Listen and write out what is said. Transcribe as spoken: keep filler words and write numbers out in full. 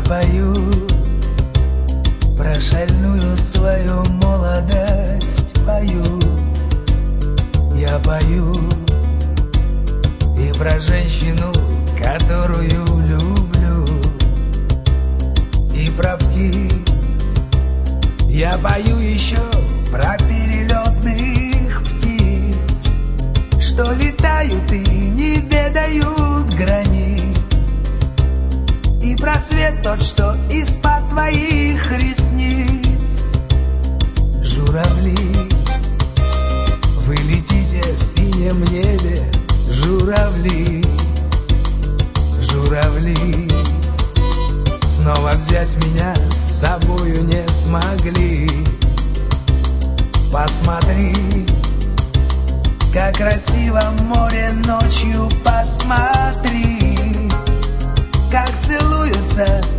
пою про шальную свою молодость, пою, я пою и про женщину, которую люблю, и про птиц. Я пою еще про перелетных птиц, что летают и не ведают границ, и про свет тот, что из-под твоих ресниц. Журавли, вы летите в синем небе, журавли, журавли, снова взять меня с собою не смогли. Посмотри, как красиво море ночью, посмотри, как целуются